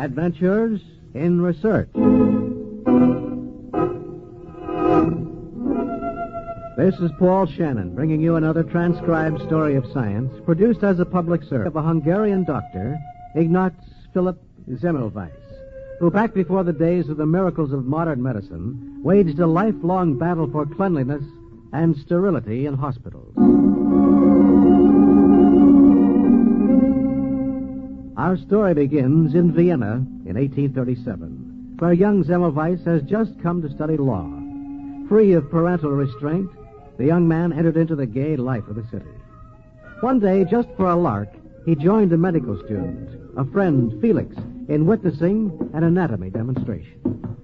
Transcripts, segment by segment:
Adventures in Research. This is Paul Shannon bringing you another transcribed story of science produced as a public service of a Hungarian doctor, Ignaz Philipp Semmelweis, who back before the days of the miracles of modern medicine waged a lifelong battle for cleanliness and sterility in hospitals. Our story begins in Vienna in 1837, where young Semmelweis has just come to study law. Free of parental restraint, the young man entered into the gay life of the city. One day, just for a lark, he joined a medical student, a friend, Felix, in witnessing an anatomy demonstration.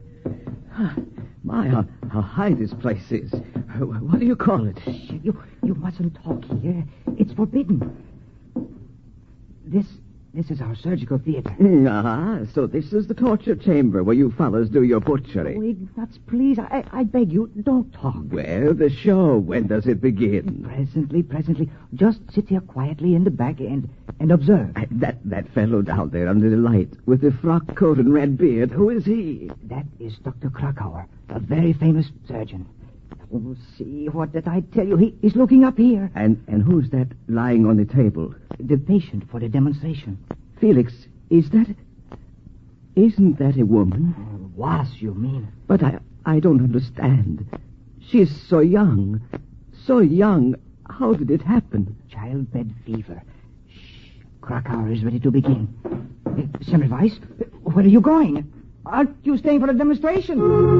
My, how high this place is. What do you call it? You mustn't talk here. It's forbidden. This is our surgical theater. So this is the torture chamber where you fellas do your butchery. Oh, Ignaz, please, I beg you, don't talk. Well, the show, when does it begin? Presently. Just sit here quietly in the back and observe. That fellow down there under the light with the frock coat and red beard, who is he? That is Dr. Krakauer, a very famous surgeon. Oh, see, what did I tell you? He's looking up here. And who's that lying on the table? The patient for the demonstration. Felix, isn't that a woman? Was, you mean? But I don't understand. She's so young. So young. How did it happen? Childbed fever. Shh. Krakauer is ready to begin. Semmelweis, where are you going? Aren't you staying for the demonstration?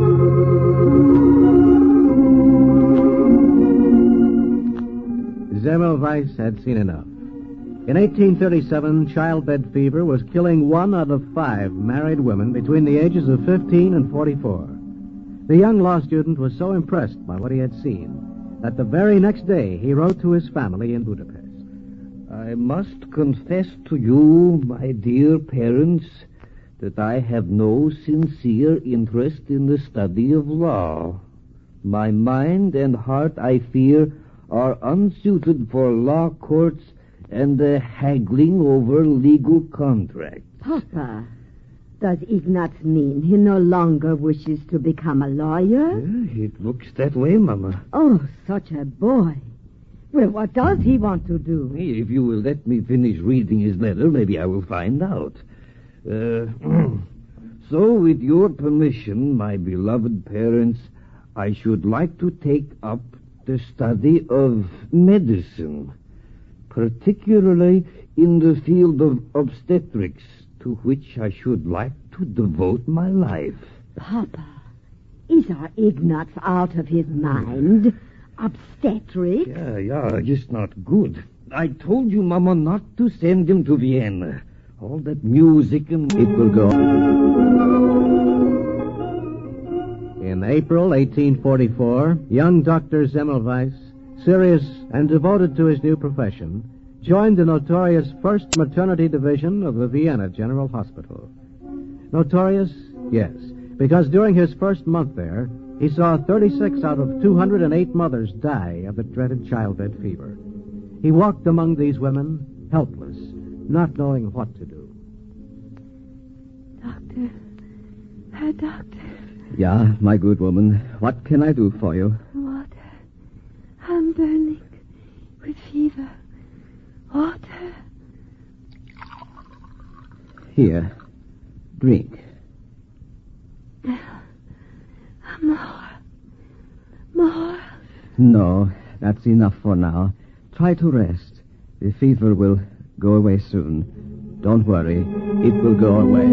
Semmelweis had seen enough. In 1837, childbed fever was killing 1 out of 5 married women between the ages of 15 and 44. The young law student was so impressed by what he had seen that the very next day he wrote to his family in Budapest. I must confess to you, my dear parents, that I have no sincere interest in the study of law. My mind and heart, I fear, are unsuited for law courts and the haggling over legal contracts. Papa, does Ignaz mean he no longer wishes to become a lawyer? It looks that way, Mama. Oh, such a boy. Well, what does he want to do? If you will let me finish reading his letter, maybe I will find out. So, with your permission, my beloved parents, I should like to take up the study of medicine, particularly in the field of obstetrics, to which I should like to devote my life. Papa, is our Ignaz out of his mind? Obstetrics? Yeah, just not good. I told you, Mama, not to send him to Vienna. All that music and it will go. In April 1844, young Dr. Semmelweis, serious and devoted to his new profession, joined the notorious First Maternity Division of the Vienna General Hospital. Notorious? Yes, because during his first month there, he saw 36 out of 208 mothers die of the dreaded childbed fever. He walked among these women, helpless, not knowing what to do. Doctor, Herr Doctor. Yeah, my good woman. What can I do for you? Water. I'm burning with fever. Water. Here, drink. More. No, that's enough for now. Try to rest. The fever will go away soon. Don't worry. It will go away.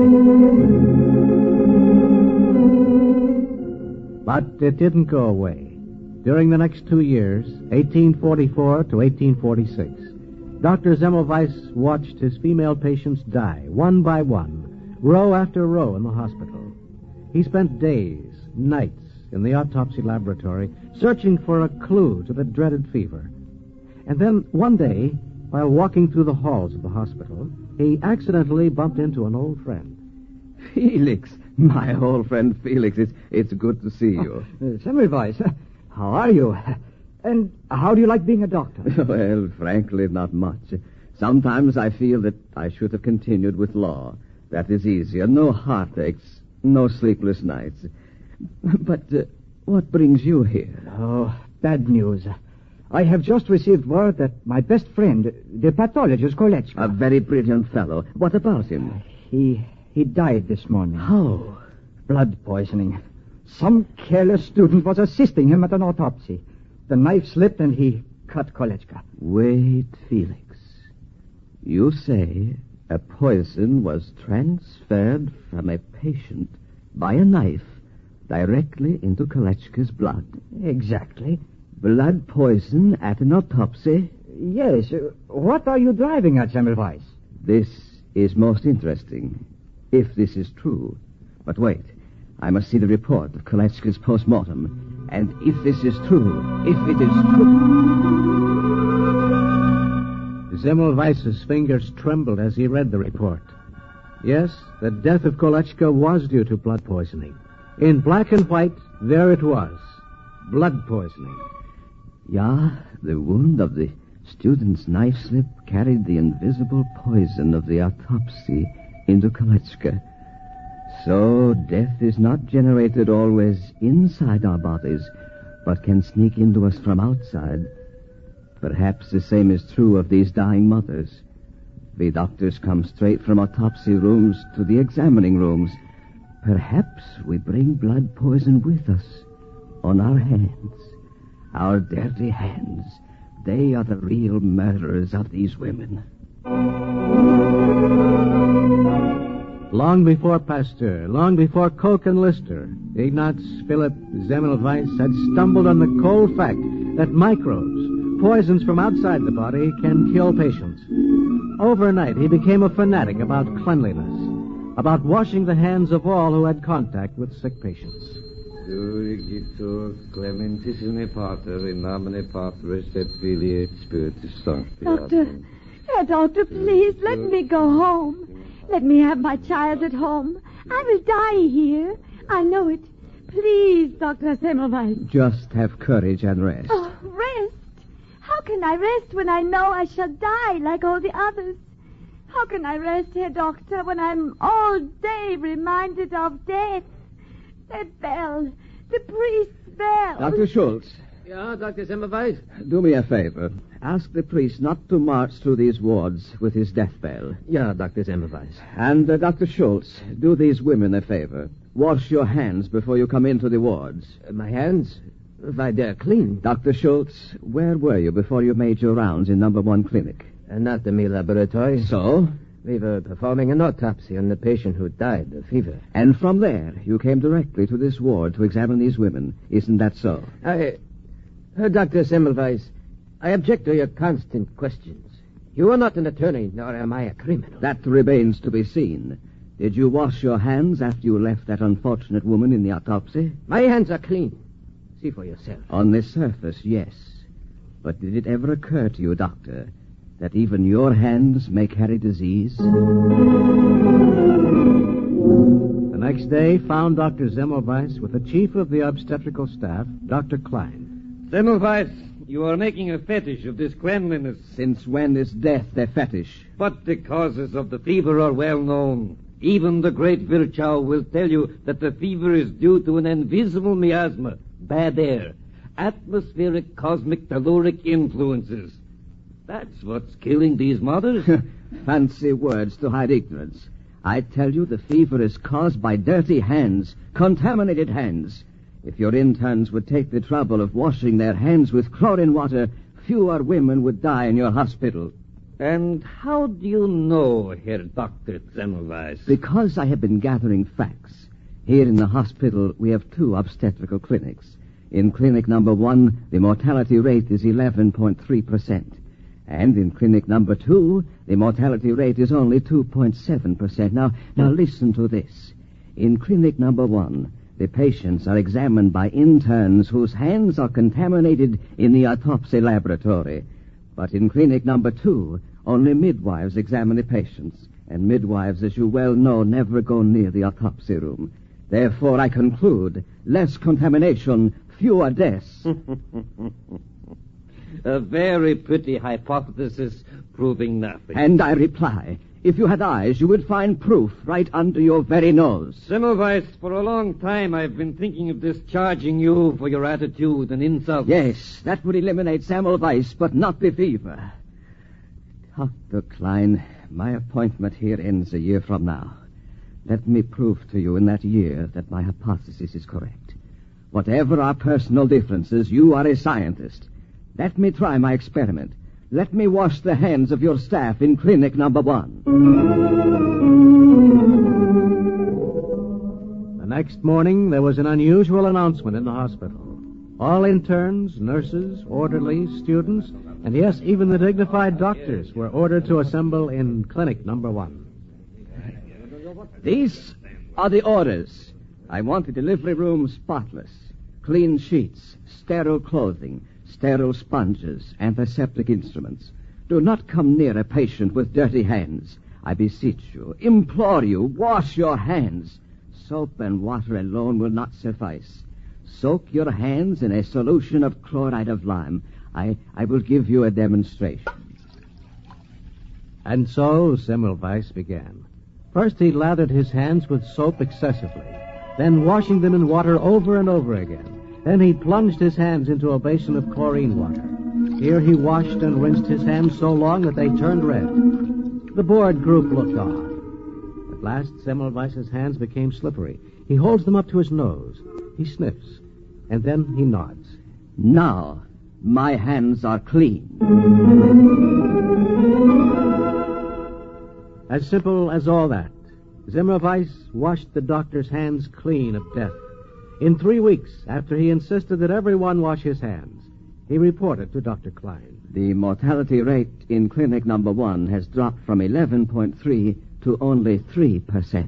But it didn't go away. During the next 2 years, 1844 to 1846, Dr. Semmelweis watched his female patients die, one by one, row after row in the hospital. He spent days, nights, in the autopsy laboratory, searching for a clue to the dreaded fever. And then, one day, while walking through the halls of the hospital, he accidentally bumped into an old friend. Felix, my old friend Felix, it's good to see you. Semmelweis, how are you? And how do you like being a doctor? Well, frankly, not much. Sometimes I feel that I should have continued with law. That is easier. No heartaches, no sleepless nights. But what brings you here? Oh, bad news. I have just received word that my best friend, the pathologist Kolechka... A very brilliant fellow. What about him? He died this morning. How? Blood poisoning. Some careless student was assisting him at an autopsy. The knife slipped and he cut Kolechka. Wait, Felix. You say a poison was transferred from a patient by a knife directly into Kolechka's blood. Exactly. Blood poison at an autopsy? Yes. What are you driving at, Semmelweis? This is most interesting, if this is true. But wait. I must see the report of Kolechka's post-mortem. And if this is true, if it is true... Semmelweis's fingers trembled as he read the report. Yes, the death of Kolechka was due to blood poisoning. In black and white, there it was. Blood poisoning. Yeah, the wound of the student's knife slip carried the invisible poison of the autopsy into Kolechka. So death is not generated always inside our bodies, but can sneak into us from outside. Perhaps the same is true of these dying mothers. The doctors come straight from autopsy rooms to the examining rooms. Perhaps we bring blood poison with us on our hands. Our dirty hands. They are the real murderers of these women. Long before Pasteur, long before Koch and Lister, Ignaz Philipp Semmelweis had stumbled on the cold fact that microbes, poisons from outside the body, can kill patients. Overnight, he became a fanatic about cleanliness, about washing the hands of all who had contact with sick patients. Pater, in nomine Patris et Filii et Spiritus Sancti. Doctor, please, let me go home. Let me have my child at home. I will die here. I know it. Please, Dr. Semmelweis. Just have courage and rest. Oh, rest? How can I rest when I know I shall die like all the others? How can I rest, Herr Doctor, when I'm all day reminded of death? That bell, the priest's bell. Dr. Schultz. Yeah, Dr. Semmelweis? Do me a favor. Ask the priest not to march through these wards with his death bell. Yeah, Dr. Semmelweis. And, Dr. Schultz, do these women a favor. Wash your hands before you come into the wards. My hands? Why, they're clean. Dr. Schultz, where were you before you made your rounds in number 1 clinic? Anatomy laboratory. So? We were performing an autopsy on the patient who died of fever. And from there, you came directly to this ward to examine these women. Isn't that so? Dr. Semmelweis, I object to your constant questions. You are not an attorney, nor am I a criminal. That remains to be seen. Did you wash your hands after you left that unfortunate woman in the autopsy? My hands are clean. See for yourself. On the surface, yes. But did it ever occur to you, Doctor, that even your hands may carry disease? The next day found Dr. Semmelweis with the chief of the obstetrical staff, Dr. Klein. Semmelweis, you are making a fetish of this cleanliness. Since when is death a fetish? But the causes of the fever are well known. Even the great Virchow will tell you that the fever is due to an invisible miasma, bad air, atmospheric cosmic telluric influences. That's what's killing these mothers. Fancy words to hide ignorance. I tell you the fever is caused by dirty hands, contaminated hands. If your interns would take the trouble of washing their hands with chlorine water, fewer women would die in your hospital. And how do you know, Herr Dr. Semmelweis? Because I have been gathering facts. Here in the hospital, we have 2 obstetrical clinics. In clinic number 1, the mortality rate is 11.3%. And in clinic number 2, the mortality rate is only 2.7%. Now listen to this. In clinic number 1, the patients are examined by interns whose hands are contaminated in the autopsy laboratory. But in clinic number 2, only midwives examine the patients. And midwives, as you well know, never go near the autopsy room. Therefore, I conclude, less contamination, fewer deaths. A very pretty hypothesis proving nothing. And I reply, if you had eyes, you would find proof right under your very nose. Semmelweis, for a long time I've been thinking of discharging you for your attitude and insult. Yes, that would eliminate Semmelweis, but not the fever. Dr. Klein, my appointment here ends a year from now. Let me prove to you in that year that my hypothesis is correct. Whatever our personal differences, you are a scientist. Let me try my experiment. Let me wash the hands of your staff in clinic number 1. The next morning, there was an unusual announcement in the hospital. All interns, nurses, orderlies, students, and yes, even the dignified doctors were ordered to assemble in clinic number 1. These are the orders. I want the delivery room spotless. Clean sheets, sterile clothing, sterile sponges, antiseptic instruments. Do not come near a patient with dirty hands. I beseech you, implore you, wash your hands. Soap and water alone will not suffice. Soak your hands in a solution of chloride of lime. I will give you a demonstration. And so Semmelweis began. First, he lathered his hands with soap excessively, then washing them in water over and over again. Then he plunged his hands into a basin of chlorine water. Here he washed and rinsed his hands so long that they turned red. The board group looked on. At last, Semmelweis's hands became slippery. He holds them up to his nose. He sniffs, and then he nods. Now, my hands are clean. As simple as all that, Semmelweis washed the doctor's hands clean of death. In 3 weeks, after he insisted that everyone wash his hands, he reported to Dr. Klein. The mortality rate in clinic number 1 has dropped from 11.3 to only 3%.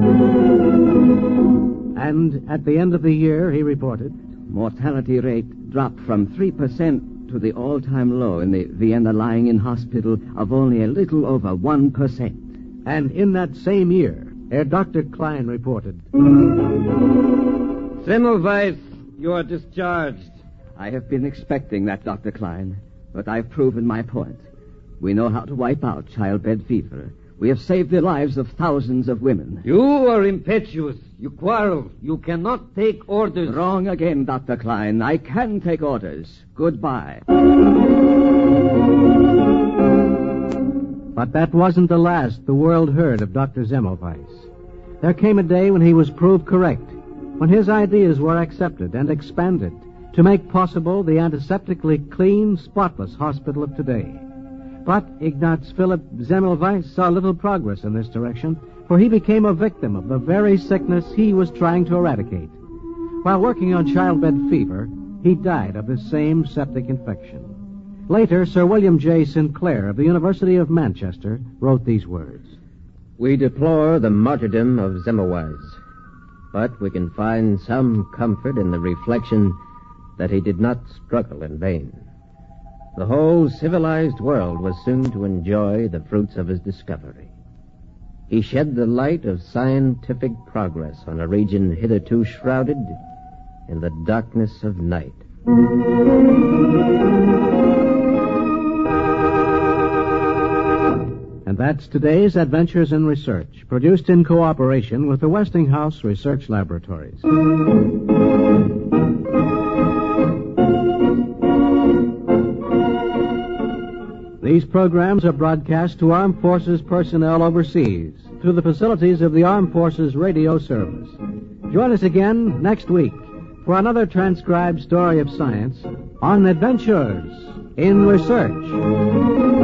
And at the end of the year, he reported, mortality rate dropped from 3% to the all-time low in the Vienna Lying-in Hospital of only a little over 1%. And in that same year, Dr. Klein reported, Semmelweis, you are discharged. I have been expecting that, Dr. Klein, but I've proven my point. We know how to wipe out childbed fever. We have saved the lives of thousands of women. You are impetuous. You quarrel. You cannot take orders. Wrong again, Dr. Klein. I can take orders. Goodbye. But that wasn't the last the world heard of Dr. Semmelweis. There came a day when he was proved correct, when his ideas were accepted and expanded to make possible the antiseptically clean, spotless hospital of today. But Ignaz Philipp Semmelweis saw little progress in this direction, for he became a victim of the very sickness he was trying to eradicate. While working on childbed fever, he died of the same septic infection. Later, Sir William J. Sinclair of the University of Manchester wrote these words. We deplore the martyrdom of Semmelweis, but we can find some comfort in the reflection that he did not struggle in vain. The whole civilized world was soon to enjoy the fruits of his discovery. He shed the light of scientific progress on a region hitherto shrouded in the darkness of night. And that's today's Adventures in Research, produced in cooperation with the Westinghouse Research Laboratories. These programs are broadcast to Armed Forces personnel overseas through the facilities of the Armed Forces Radio Service. Join us again next week for another transcribed story of science on Adventures in Research.